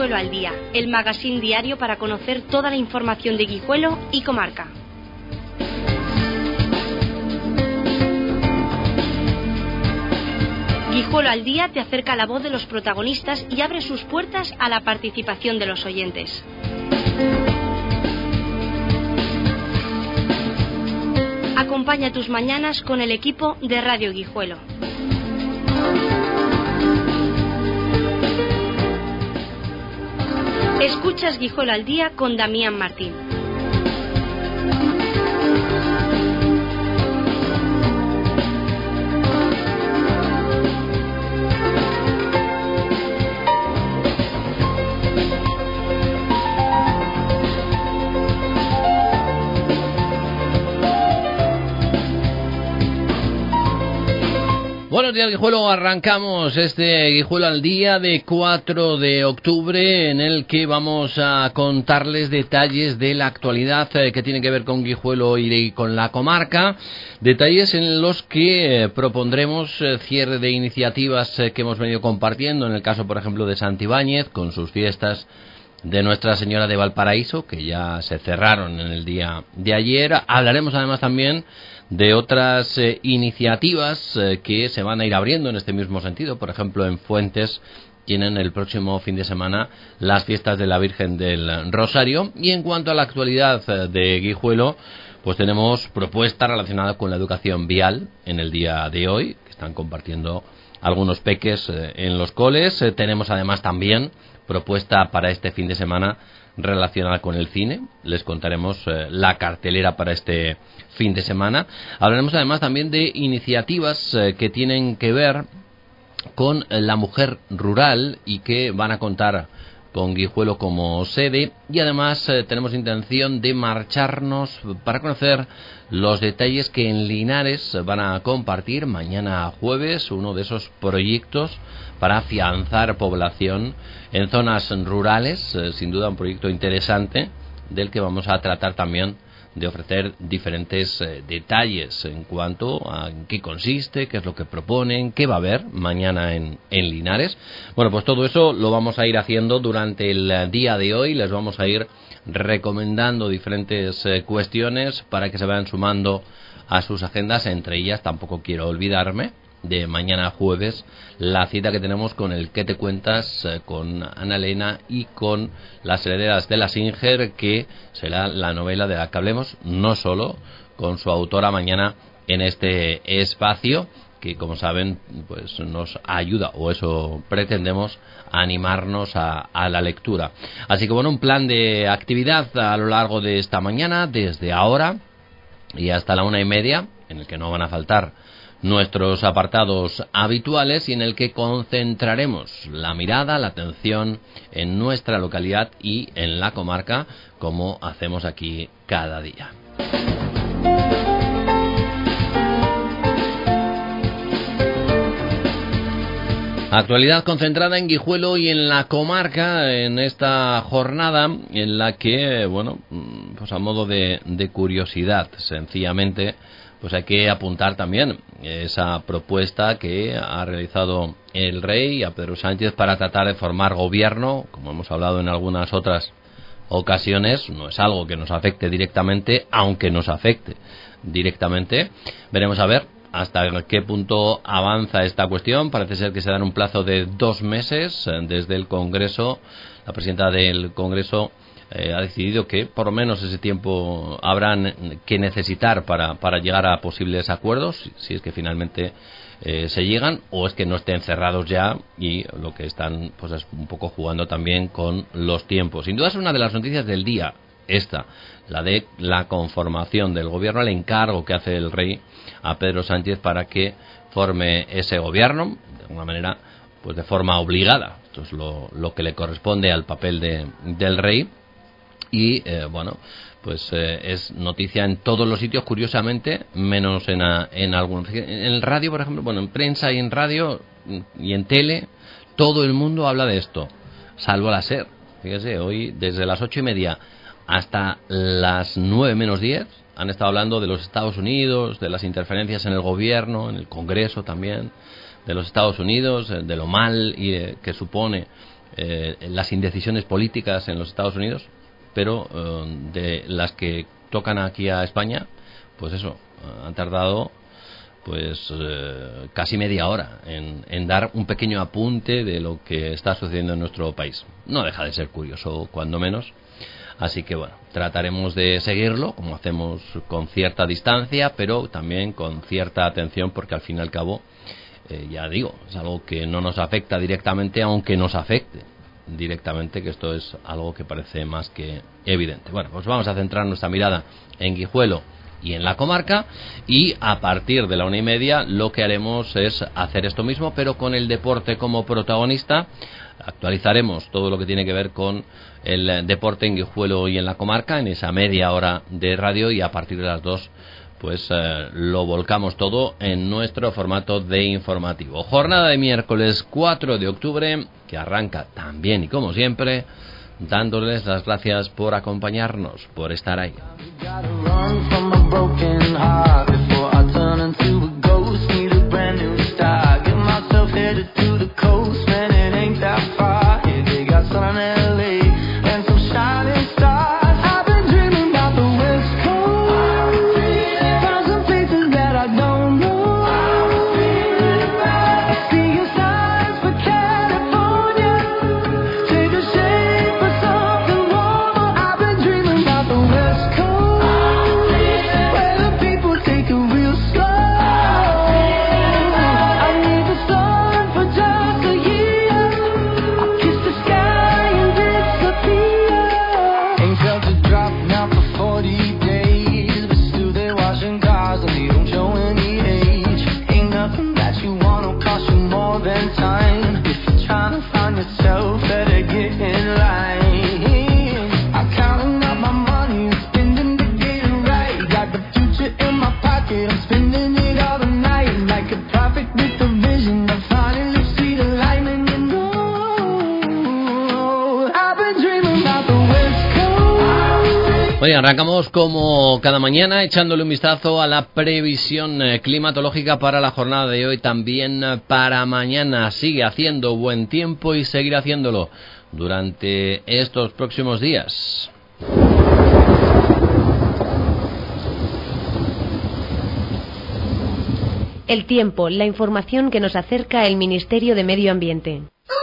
Guijuelo al Día, el magazín diario para conocer toda la información de Guijuelo y comarca. Guijuelo al Día te acerca la voz de los protagonistas y abre sus puertas a la participación de los oyentes. Acompaña tus mañanas con el equipo de Radio Guijuelo. Escuchas Guijuelo al Día con Damián Martín. Buenos días, Guijuelo. Arrancamos este Guijuelo al Día de 4 de octubre, en el que vamos a contarles detalles de la actualidad que tiene que ver con Guijuelo y con la comarca. Detalles en los que propondremos cierre de iniciativas que hemos venido compartiendo, en el caso, por ejemplo, de Santibáñez, con sus fiestas de Nuestra Señora de Valparaíso, que ya se cerraron en el día de ayer. Hablaremos además también de otras iniciativas que se van a ir abriendo en este mismo sentido. Por ejemplo, en Fuentes tienen el próximo fin de semana las fiestas de la Virgen del Rosario. Y en cuanto a la actualidad de Guijuelo, pues tenemos propuestas relacionadas con la educación vial en el día de hoy, que están compartiendo algunos peques en los coles. Tenemos además también propuesta para este fin de semana relacionada con el cine. Les contaremos la cartelera para este fin de semana. Hablaremos además también de iniciativas que tienen que ver con la mujer rural y que van a contar con Guijuelo como sede. Y además tenemos intención de marcharnos para conocer los detalles que en Linares van a compartir mañana jueves, uno de esos proyectos para afianzar población en zonas rurales. Sin duda un proyecto interesante del que vamos a tratar también de ofrecer diferentes detalles en cuanto a en qué consiste, qué es lo que proponen, qué va a haber mañana en Linares. Bueno, pues todo eso lo vamos a ir haciendo durante el día de hoy. Les vamos a ir recomendando diferentes cuestiones para que se vayan sumando a sus agendas. Entre ellas, tampoco quiero olvidarme de mañana jueves, la cita que tenemos con el ¿Qué te cuentas? Con Ana Elena y con Las herederas de la Singer, que será la novela de la que hablemos, no solo con su autora mañana en este espacio, que como saben pues nos ayuda, o eso pretendemos, a animarnos a la lectura. Así que bueno, un plan de actividad a lo largo de esta mañana, desde ahora y hasta la 1:30, en el que no van a faltar nuestros apartados habituales y en el que concentraremos la mirada, la atención en nuestra localidad y en la comarca, como hacemos aquí cada día. Actualidad concentrada en Guijuelo y en la comarca en esta jornada, en la que, bueno, pues a modo de curiosidad, sencillamente, pues hay que apuntar también esa propuesta que ha realizado el rey a Pedro Sánchez para tratar de formar gobierno. Como hemos hablado en algunas otras ocasiones, no es algo que nos afecte directamente, aunque nos afecte directamente. Veremos a ver hasta qué punto avanza esta cuestión. Parece ser que se dan un plazo de 2 meses desde el Congreso. La presidenta del Congreso ha decidido que por lo menos ese tiempo habrán que necesitar para llegar a posibles acuerdos, si es que finalmente se llegan, o es que no estén cerrados ya, y lo que están pues es un poco jugando también con los tiempos. Sin duda es una de las noticias del día esta, la de la conformación del gobierno, el encargo que hace el rey a Pedro Sánchez para que forme ese gobierno, de alguna manera pues de forma obligada. Esto es lo que le corresponde al papel del rey. Y bueno, pues es noticia en todos los sitios, curiosamente, menos en algunos. En el radio, por ejemplo, bueno, en prensa y en radio y en tele, todo el mundo habla de esto, salvo la SER. Fíjese, hoy desde las 8:30 hasta las 9 menos 10 han estado hablando de los Estados Unidos, de las interferencias en el gobierno, en el Congreso también, de los Estados Unidos, de lo mal que supone las indecisiones políticas en los Estados Unidos, pero de las que tocan aquí a España, pues eso, han tardado pues casi media hora en dar un pequeño apunte de lo que está sucediendo en nuestro país. No deja de ser curioso, cuando menos. Así que bueno, trataremos de seguirlo, como hacemos, con cierta distancia, pero también con cierta atención, porque al fin y al cabo, ya digo, es algo que no nos afecta directamente, aunque nos afecte directamente, que esto es algo que parece más que evidente. Bueno, pues vamos a centrar nuestra mirada en Guijuelo y en la comarca, y a partir de la 1:30 lo que haremos es hacer esto mismo, pero con el deporte como protagonista. Actualizaremos todo lo que tiene que ver con el deporte en Guijuelo y en la comarca en esa media hora de radio, y a partir de las 2 pues lo volcamos todo en nuestro formato de informativo. Jornada de miércoles 4 de octubre que arranca también y como siempre dándoles las gracias por acompañarnos, por estar ahí. Hoy arrancamos como cada mañana echándole un vistazo a la previsión climatológica para la jornada de hoy, también para mañana. Sigue haciendo buen tiempo y seguirá haciéndolo durante estos próximos días. El tiempo, la información que nos acerca el Ministerio de Medio Ambiente.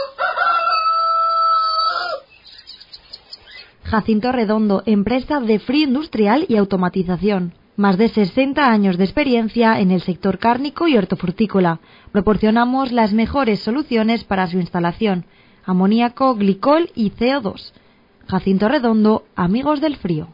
Jacinto Redondo, empresa de frío industrial y automatización. Más de 60 años de experiencia en el sector cárnico y hortofrutícola. Proporcionamos las mejores soluciones para su instalación: amoníaco, glicol y CO2. Jacinto Redondo, amigos del frío.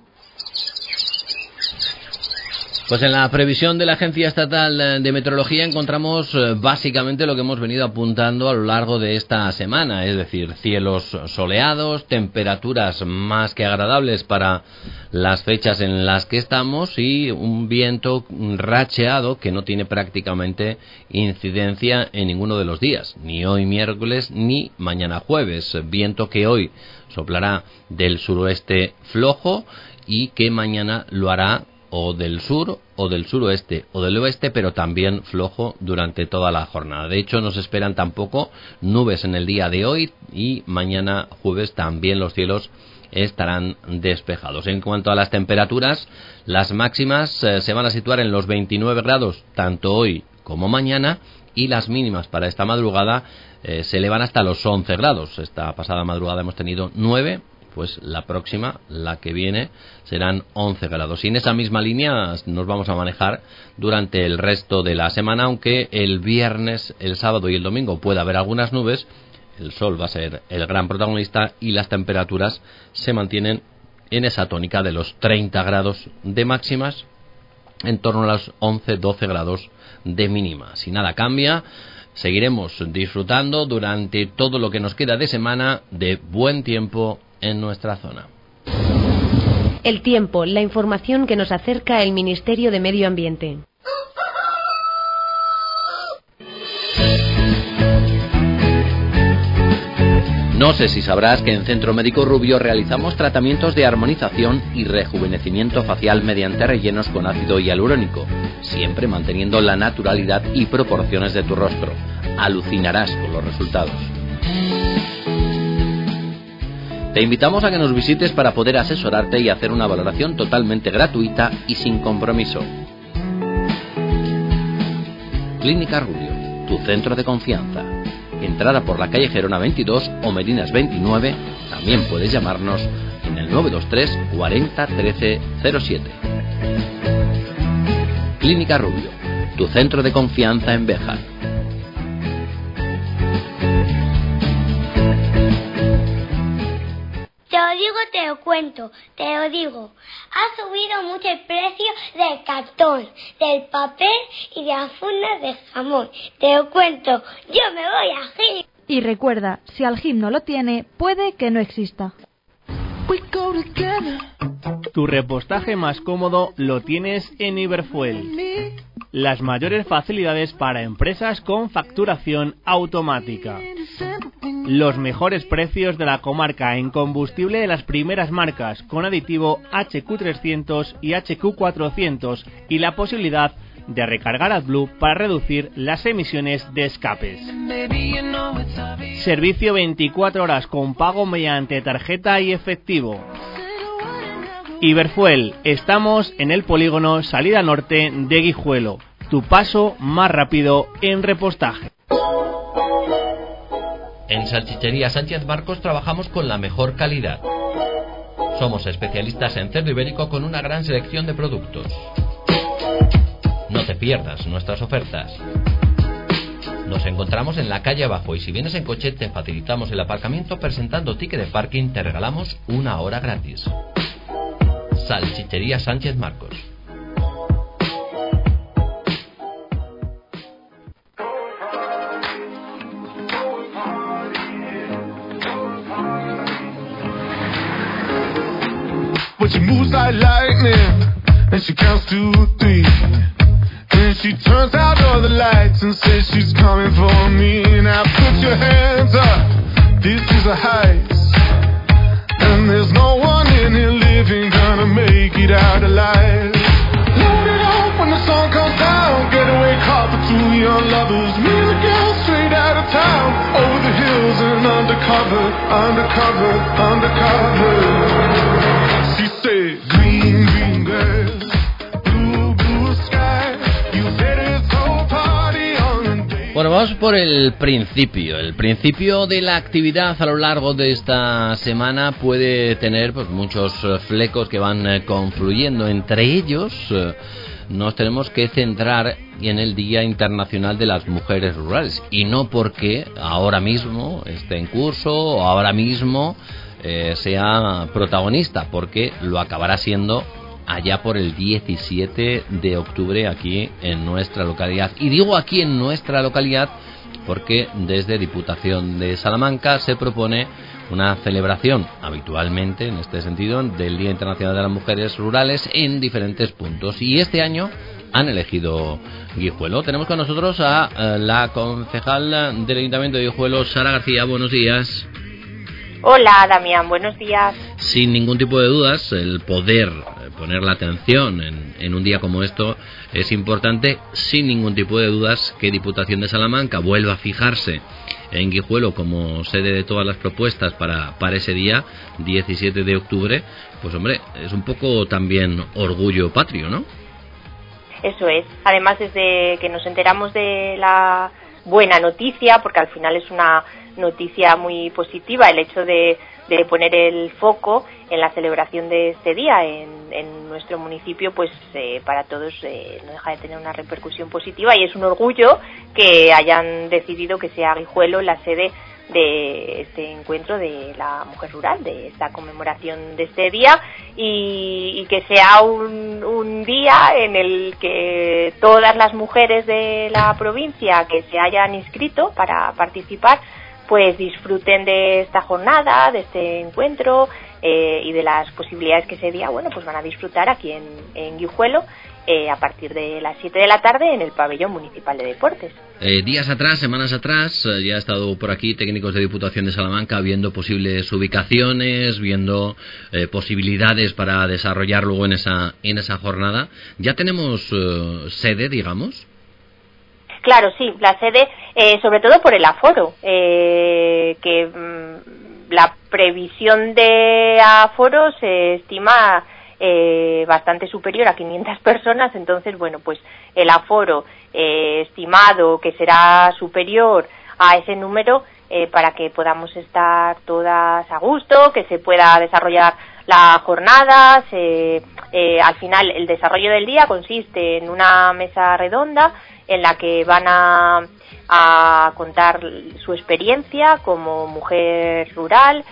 Pues en la previsión de la Agencia Estatal de Meteorología encontramos básicamente lo que hemos venido apuntando a lo largo de esta semana, es decir, cielos soleados, temperaturas más que agradables para las fechas en las que estamos y un viento racheado que no tiene prácticamente incidencia en ninguno de los días, ni hoy miércoles ni mañana jueves. Viento que hoy soplará del suroeste flojo y que mañana lo hará o del sur, o del suroeste, o del oeste, pero también flojo durante toda la jornada. De hecho, no se esperan tampoco nubes en el día de hoy, y mañana jueves también los cielos estarán despejados. En cuanto a las temperaturas, las máximas se van a situar en los 29 grados, tanto hoy como mañana, y las mínimas para esta madrugada se elevan hasta los 11 grados. Esta pasada madrugada hemos tenido 9, pues la próxima, la que viene, serán 11 grados. Y en esa misma línea nos vamos a manejar durante el resto de la semana, aunque el viernes, el sábado y el domingo puede haber algunas nubes. El sol va a ser el gran protagonista y las temperaturas se mantienen en esa tónica de los 30 grados de máximas, en torno a los 11-12 grados de mínima. Si nada cambia, seguiremos disfrutando durante todo lo que nos queda de semana de buen tiempo en nuestra zona. El tiempo, la información que nos acerca el Ministerio de Medio Ambiente. No sé si sabrás que en Centro Médico Rubio realizamos tratamientos de armonización y rejuvenecimiento facial mediante rellenos con ácido hialurónico, siempre manteniendo la naturalidad y proporciones de tu rostro. Alucinarás con los resultados. Te invitamos a que nos visites para poder asesorarte y hacer una valoración totalmente gratuita y sin compromiso. Clínica Rubio, tu centro de confianza. Entrada por la calle Gerona 22 o Merinas 29. También puedes llamarnos en el 923 40 13 07. Clínica Rubio, tu centro de confianza en Béjar. Te lo digo, te lo cuento, te lo digo. Ha subido mucho el precio del cartón, del papel y de las fundas de jamón. Te lo cuento, yo me voy a Gil. Y recuerda, si Algim no lo tiene, puede que no exista. Tu repostaje más cómodo lo tienes en Iberfuel. Las mayores facilidades para empresas con facturación automática. Los mejores precios de la comarca en combustible de las primeras marcas con aditivo HQ300 y HQ400 y la posibilidad de recargar AdBlue para reducir las emisiones de escapes. Servicio 24 horas con pago mediante tarjeta y efectivo. Iberfuel, estamos en el polígono Salida Norte de Guijuelo, tu paso más rápido en repostaje. En Salchichería Sánchez Marcos trabajamos con la mejor calidad. Somos especialistas en cerdo ibérico con una gran selección de productos. No te pierdas nuestras ofertas. Nos encontramos en la calle abajo y si vienes en coche te facilitamos el aparcamiento presentando ticket de parking, te regalamos 1 hora gratis. Salchichería Sánchez Marcos. But she moves like lightning, and she counts to 3. Then she turns out all the lights and says she's coming for me. Now put your hands up, this is a heist. And there's no one in here living gonna make it out alive. Load it up when the sun comes down, getaway car for 2 young lovers. Me and the girl straight out of town, over the hills and undercover, undercover, undercover. She said, green, green girls, blue, blue sky. You said it's whole party on the day. Bueno, vamos por el principio. El principio de la actividad a lo largo de esta semana puede tener pues muchos flecos que van confluyendo. Entre ellos nos tenemos que centrar en el Día Internacional de las Mujeres Rurales. Y no porque ahora mismo esté en curso o ahora mismo sea protagonista, porque lo acabará siendo allá por el 17 de octubre aquí en nuestra localidad. Y digo aquí en nuestra localidad porque desde Diputación de Salamanca se propone una celebración habitualmente en este sentido del Día Internacional de las Mujeres Rurales en diferentes puntos. Y este año han elegido Guijuelo. Tenemos con nosotros a la concejal del Ayuntamiento de Guijuelo, Sara García. Buenos días. Hola, Damián, buenos días. Sin ningún tipo de dudas, el poder poner la atención en un día como esto es importante. Sin ningún tipo de dudas que Diputación de Salamanca vuelva a fijarse en Guijuelo como sede de todas las propuestas para ese día, 17 de octubre, pues hombre, es un poco también orgullo patrio, ¿no? Eso es. Además, desde que nos enteramos de la buena noticia, porque al final es una noticia muy positiva el hecho de poner el foco en la celebración de este día en nuestro municipio, pues para todos no deja de tener una repercusión positiva y es un orgullo que hayan decidido que sea Guijuelo la sede de este encuentro de la mujer rural, de esta conmemoración de este día y que sea un día en el que todas las mujeres de la provincia que se hayan inscrito para participar pues disfruten de esta jornada, de este encuentro y de las posibilidades que ese día, bueno, pues van a disfrutar aquí en Guijuelo a partir de las 7 de la tarde en el Pabellón Municipal de Deportes. Días atrás, semanas atrás, ya ha estado por aquí técnicos de Diputación de Salamanca viendo posibles ubicaciones, viendo posibilidades para desarrollar luego en esa jornada. ¿Ya tenemos sede, digamos? Claro, sí, la sede, sobre todo por el aforo, que la previsión de aforo se estima bastante superior a 500 personas, entonces, bueno, pues el aforo estimado, que será superior a ese número, para que podamos estar todas a gusto, que se pueda desarrollar la jornada. Al final, el desarrollo del día consiste en una mesa redonda en la que van a contar su experiencia como mujer rural,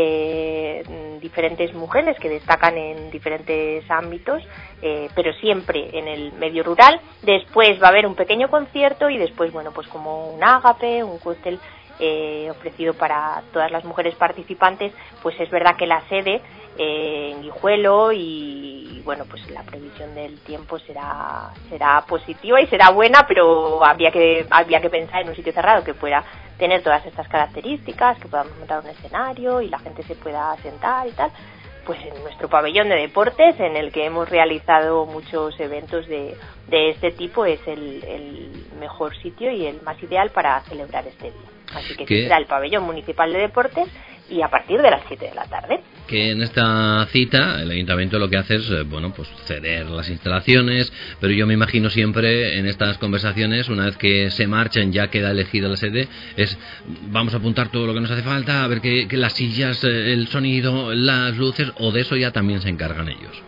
diferentes mujeres que destacan en diferentes ámbitos, pero siempre en el medio rural. Después va a haber un pequeño concierto y después, bueno, pues como un ágape, un cóctel ofrecido para todas las mujeres participantes. Pues es verdad que la sede en Guijuelo, y bueno, pues la previsión del tiempo será positiva y será buena, pero había que pensar en un sitio cerrado que pueda tener todas estas características, que podamos montar un escenario y la gente se pueda sentar y tal. Pues en nuestro pabellón de deportes, en el que hemos realizado muchos eventos de este tipo, es el mejor sitio y el más ideal para celebrar este día. Así que será el pabellón municipal de deportes, y a partir de las 7 de la tarde. Que en esta cita el ayuntamiento lo que hace es, bueno, pues ceder las instalaciones, pero yo me imagino siempre en estas conversaciones, una vez que se marchen, ya queda elegida la sede, es vamos a apuntar todo lo que nos hace falta, a ver que las sillas, el sonido, las luces, o de eso ya también se encargan ellos.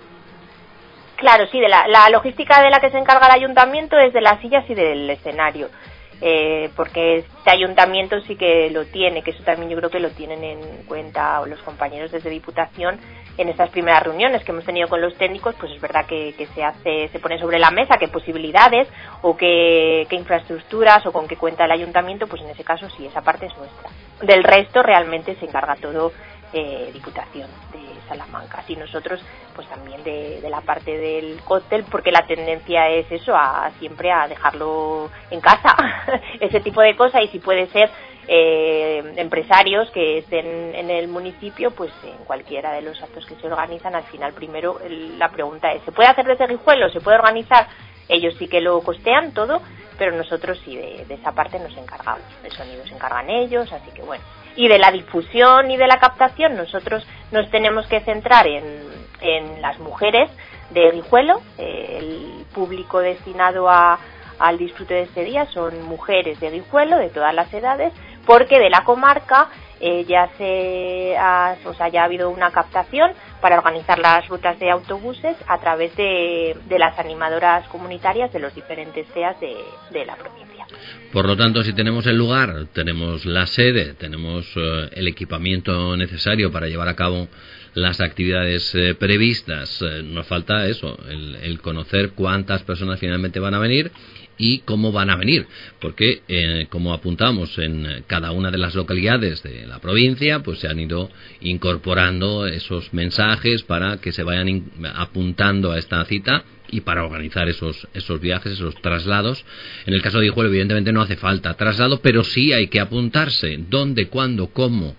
Claro, sí, de la logística de la que se encarga el ayuntamiento es de las sillas y del escenario. Porque este ayuntamiento sí que lo tiene, que eso también yo creo que lo tienen en cuenta los compañeros desde Diputación en estas primeras reuniones que hemos tenido con los técnicos. Pues es verdad que se pone sobre la mesa qué posibilidades o qué infraestructuras o con qué cuenta el ayuntamiento. Pues en ese caso sí, esa parte es nuestra. Del resto realmente se encarga todo Diputación de Salamanca. Y nosotros pues también de la parte del cóctel, porque la tendencia es eso, siempre a dejarlo en casa, ese tipo de cosas. Y si puede ser empresarios que estén en el municipio, pues en cualquiera de los actos que se organizan. Al final, primero la pregunta es, ¿se puede hacer desde Guijuelo? ¿Se puede organizar? Ellos sí que lo costean todo, pero nosotros sí de esa parte nos encargamos. El sonido se encargan ellos, así que bueno. Y de la difusión y de la captación, nosotros nos tenemos que centrar en las mujeres de Guijuelo. El público destinado al disfrute de este día son mujeres de Guijuelo, de todas las edades, porque de la comarca ya ha habido una captación para organizar las rutas de autobuses a través de las animadoras comunitarias de los diferentes CEAs de la provincia. Por lo tanto, si tenemos el lugar, tenemos la sede, tenemos el equipamiento necesario para llevar a cabo las actividades previstas, nos falta eso, el conocer cuántas personas finalmente van a venir y cómo van a venir, porque como apuntamos en cada una de las localidades de la provincia, pues se han ido incorporando esos mensajes para que se vayan apuntando a esta cita y para organizar esos viajes, esos traslados. En el caso de Guijuelo, evidentemente no hace falta traslado, pero sí hay que apuntarse. ¿Dónde, cuándo, cómo?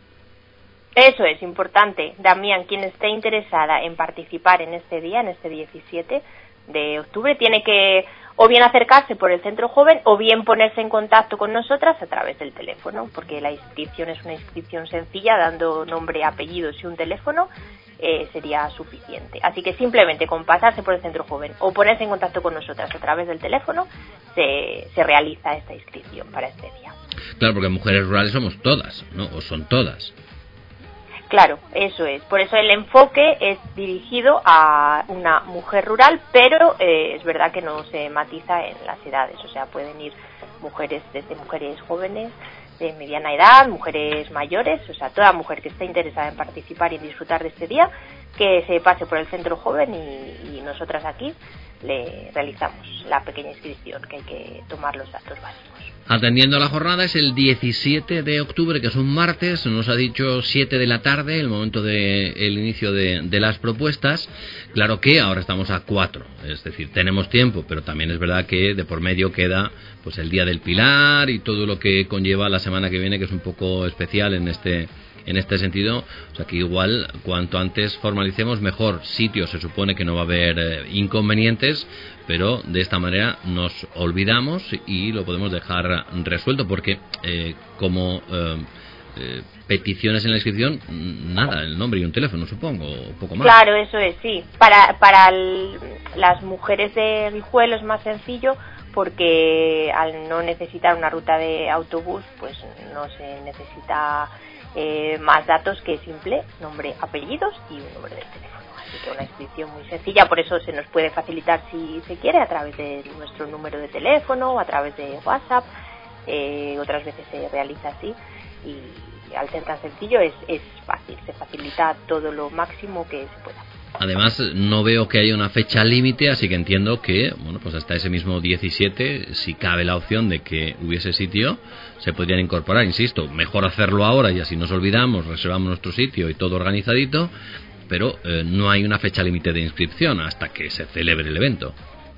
Eso es importante. Damián, quien esté interesada en participar en este día, en este 17 de octubre, tiene que o bien acercarse por el Centro Joven o bien ponerse en contacto con nosotras a través del teléfono, porque la inscripción es una inscripción sencilla, dando nombre, apellidos y un teléfono sería suficiente. Así que simplemente con pasarse por el Centro Joven o ponerse en contacto con nosotras a través del teléfono se realiza esta inscripción para este día. Claro, porque mujeres rurales somos todas, ¿no? O son todas. Claro, eso es. Por eso el enfoque es dirigido a una mujer rural, pero es verdad que no se matiza en las edades. O sea, pueden ir mujeres, desde mujeres jóvenes, de mediana edad, mujeres mayores, o sea, toda mujer que esté interesada en participar y en disfrutar de este día, que se pase por el Centro Joven y nosotras aquí le realizamos la pequeña inscripción, que hay que tomar los datos básicos. Atendiendo a la jornada, es el 17 de octubre, que es un martes, nos ha dicho 7 de la tarde, el momento del inicio de las propuestas. Claro que ahora estamos a 4, es decir, tenemos tiempo, pero también es verdad que de por medio queda pues el Día del Pilar y todo lo que conlleva la semana que viene, que es un poco especial en este sentido. O sea que igual cuanto antes formalicemos mejor. Sitio se supone que no va a haber inconvenientes, pero de esta manera nos olvidamos y lo podemos dejar resuelto, porque como peticiones en la inscripción, nada, el nombre y un teléfono, supongo, un poco más. Claro, eso es, sí. Para las mujeres de Guijuelo es más sencillo, porque al no necesitar una ruta de autobús, pues no se necesita más datos que simple nombre, apellidos y un número de teléfono. Así que una inscripción muy sencilla, por eso se nos puede facilitar si se quiere a través de nuestro número de teléfono o a través de WhatsApp. Otras veces se realiza así y al ser tan sencillo es fácil, se facilita todo lo máximo que se pueda. Además, no veo que haya una fecha límite, así que entiendo que, bueno, pues hasta ese mismo 17, si cabe la opción de que hubiese sitio, se podrían incorporar. Insisto, mejor hacerlo ahora y así nos olvidamos, reservamos nuestro sitio y todo organizadito, pero no hay una fecha límite de inscripción hasta que se celebre el evento.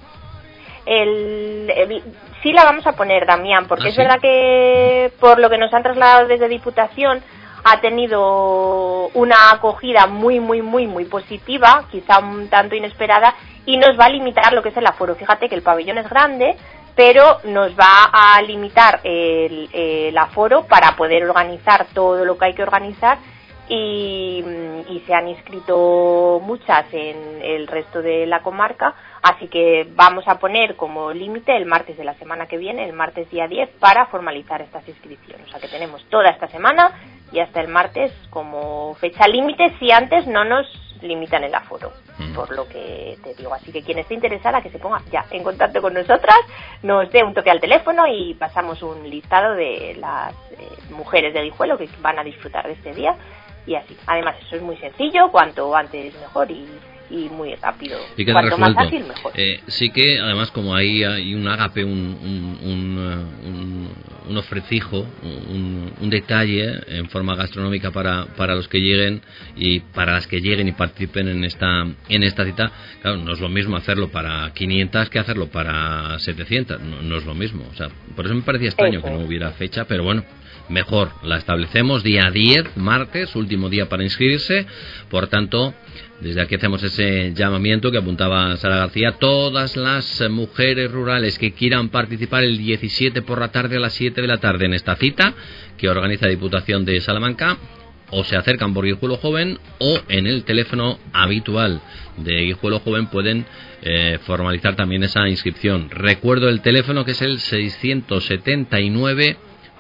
Sí la vamos a poner, Damián, porque es ¿sí? verdad que por lo que nos han trasladado desde Diputación ha tenido una acogida muy positiva, quizá un tanto inesperada, y nos va a limitar lo que es el aforo. Fíjate que el pabellón es grande, pero nos va a limitar el aforo para poder organizar todo lo que hay que organizar, y se han inscrito muchas en el resto de la comarca, así que vamos a poner como límite el martes de la semana que viene, el martes día 10, para formalizar estas inscripciones. O sea que tenemos toda esta semana y hasta el martes como fecha límite, si antes no nos limitan el aforo, por lo que te digo. Así que quien esté interesada, que se ponga ya en contacto con nosotras, nos dé un toque al teléfono y pasamos un listado de las mujeres de Guijuelo que van a disfrutar de este día. Y así, además eso es muy sencillo, cuanto antes mejor y muy rápido, y cuanto más ágil mejor. Sí que además, como hay un ágape, un ofrecijo, un detalle en forma gastronómica para los que lleguen y para las que lleguen y participen en esta cita. Claro, no es lo mismo hacerlo para 500 que hacerlo para 700, no es lo mismo. O sea, por eso me parecía extraño que no hubiera fecha, pero bueno, mejor la establecemos día 10, martes, último día para inscribirse. Por tanto, desde aquí hacemos ese llamamiento que apuntaba Sara García. Todas las mujeres rurales que quieran participar el 17 por la tarde a las 7 de la tarde en esta cita que organiza Diputación de Salamanca, o se acercan por Guijuelo Joven o en el teléfono habitual de Guijuelo Joven pueden formalizar también esa inscripción. Recuerdo el teléfono, que es el 679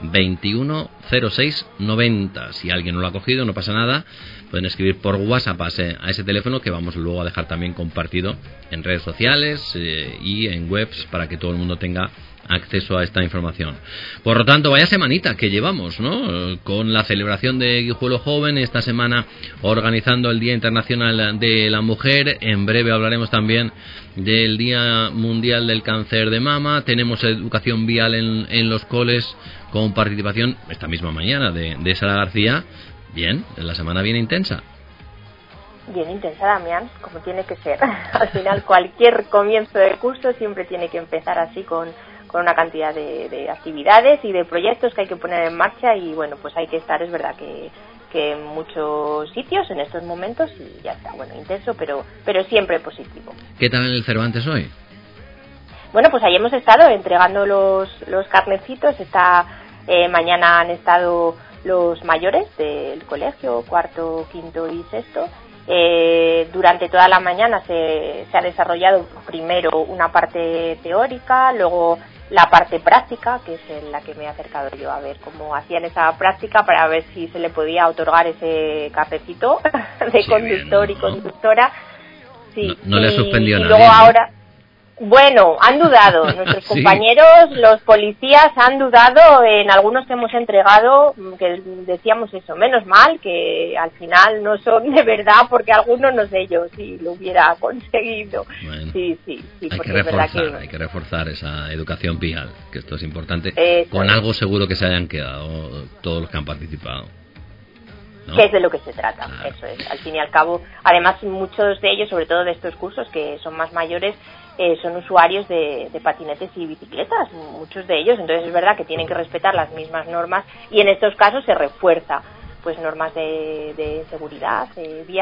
210690. Si alguien no lo ha cogido, no pasa nada, pueden escribir por WhatsApp a ese teléfono, que vamos luego a dejar también compartido en redes sociales y en webs para que todo el mundo tenga acceso a esta información. Por lo tanto, vaya semanita que llevamos, ¿no? Con la celebración de Guijuelo Joven, esta semana organizando el Día Internacional de la Mujer. En breve hablaremos también del Día Mundial del Cáncer de Mama. Tenemos educación vial en los coles con participación esta misma mañana de Sara García. Bien, la semana bien intensa. Bien intensa, Damián, como tiene que ser. Al final, cualquier comienzo de curso siempre tiene que empezar así, con una cantidad de actividades y de proyectos que hay que poner en marcha, y bueno, pues hay que estar, es verdad que en muchos sitios en estos momentos, y ya está, bueno, intenso, pero siempre positivo. ¿Qué tal en el Cervantes hoy? Bueno, pues ahí hemos estado entregando los carnecitos. Mañana han estado los mayores del colegio, cuarto, quinto y sexto. Durante toda la mañana se ha desarrollado primero una parte teórica, luego la parte práctica, que es en la que me he acercado yo a ver cómo hacían esa práctica, para ver si se le podía otorgar ese cafecito de conductor bien, ¿no? Y conductora. Sí, no le suspendió nada. Y luego ahora, bueno, han dudado nuestros sí. Compañeros, los policías han dudado. En algunos hemos entregado, que decíamos eso, menos mal que al final no son de verdad, porque algunos no sé yo si lo hubiera conseguido. Bueno, sí, porque hay que reforzar esa educación vial, que esto es importante. Con algo seguro que se hayan quedado todos los que han participado, ¿no? Que es de lo que se trata, claro. Eso es. Al fin y al cabo, además muchos de ellos, sobre todo de estos cursos que son más mayores, son usuarios de patinetes y bicicletas, muchos de ellos. Entonces es verdad que tienen que respetar las mismas normas, y en estos casos se refuerza pues normas de seguridad vial,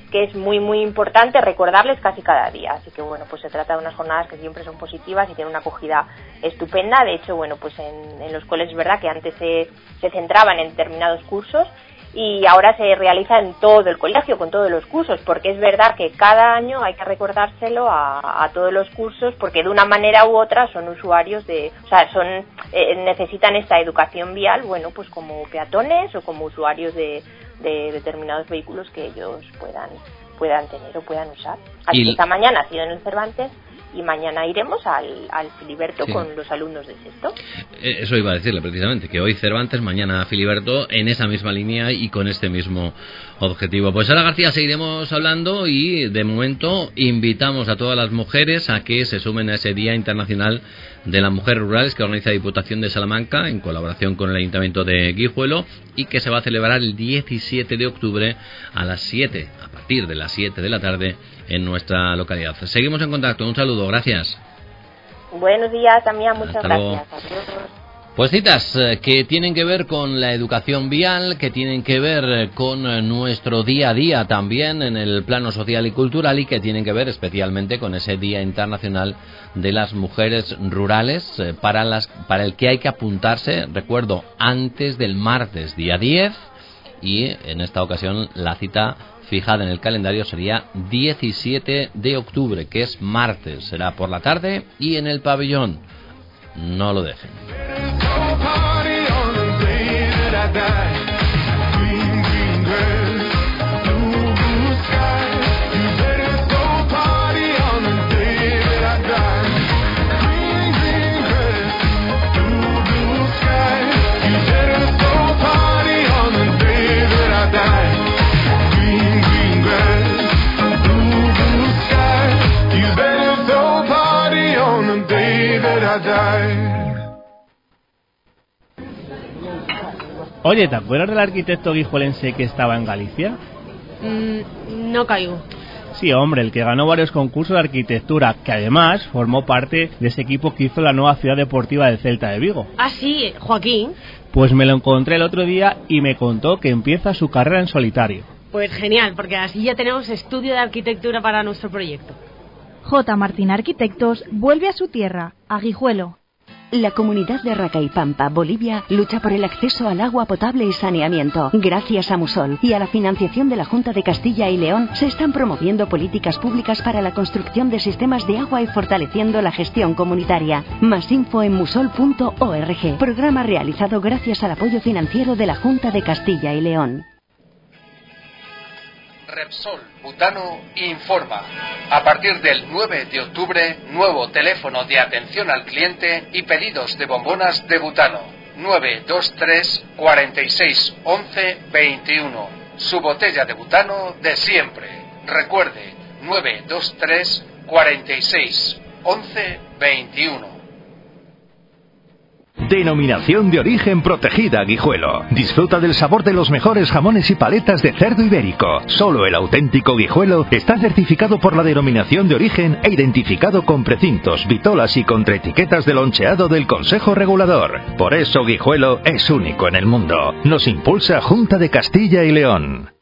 que es muy muy importante recordarles casi cada día. Así que bueno, pues se trata de unas jornadas que siempre son positivas y tienen una acogida estupenda. De hecho, bueno, pues en los coles es verdad que antes se centraban en determinados cursos y ahora se realiza en todo el colegio, con todos los cursos, porque es verdad que cada año hay que recordárselo a todos los cursos, porque de una manera u otra son usuarios necesitan esta educación vial, bueno, pues como peatones o como usuarios de determinados vehículos que ellos puedan tener o puedan usar. Así que esta mañana ha sido en el Cervantes y mañana iremos al Filiberto con los alumnos de sexto. Eso iba a decirle precisamente, que hoy Cervantes, mañana Filiberto, en esa misma línea y con este mismo objetivo. Pues Sara García, seguiremos hablando y de momento invitamos a todas las mujeres a que se sumen a ese Día Internacional de las Mujeres Rurales que organiza Diputación de Salamanca en colaboración con el Ayuntamiento de Guijuelo y que se va a celebrar el 17 de octubre a partir de las 7 de la tarde en nuestra localidad. Seguimos en contacto, un saludo, gracias. Buenos días, Tamía, muchas gracias. Adiós. Pues citas que tienen que ver con la educación vial, que tienen que ver con nuestro día a día también en el plano social y cultural y que tienen que ver especialmente con ese Día Internacional de las Mujeres Rurales para el que hay que apuntarse, recuerdo, antes del martes día 10 y en esta ocasión la cita fijada en el calendario sería 17 de octubre, que es martes, será por la tarde y en el pabellón. No lo dejen. Oye, ¿te acuerdas del arquitecto guijuelense que estaba en Galicia? No caigo. Sí, hombre, el que ganó varios concursos de arquitectura, que además formó parte de ese equipo que hizo la nueva ciudad deportiva del Celta de Vigo. Ah, sí, Joaquín. Pues me lo encontré el otro día y me contó que empieza su carrera en solitario. Pues genial, porque así ya tenemos estudio de arquitectura para nuestro proyecto. J. Martín Arquitectos vuelve a su tierra, a Guijuelo. La comunidad de Racaipampa, Bolivia, lucha por el acceso al agua potable y saneamiento. Gracias a Musol y a la financiación de la Junta de Castilla y León, se están promoviendo políticas públicas para la construcción de sistemas de agua y fortaleciendo la gestión comunitaria. Más info en musol.org. Programa realizado gracias al apoyo financiero de la Junta de Castilla y León. Repsol Butano informa. A partir del 9 de octubre, nuevo teléfono de atención al cliente y pedidos de bombonas de butano. 923 46 11 21. Su botella de butano de siempre. Recuerde, 923 46 11 21. Denominación de origen protegida Guijuelo. Disfruta del sabor de los mejores jamones y paletas de cerdo ibérico. Solo el auténtico Guijuelo está certificado por la denominación de origen e identificado con precintos, vitolas y contraetiquetas de loncheado del Consejo Regulador. Por eso Guijuelo es único en el mundo. Nos impulsa Junta de Castilla y León.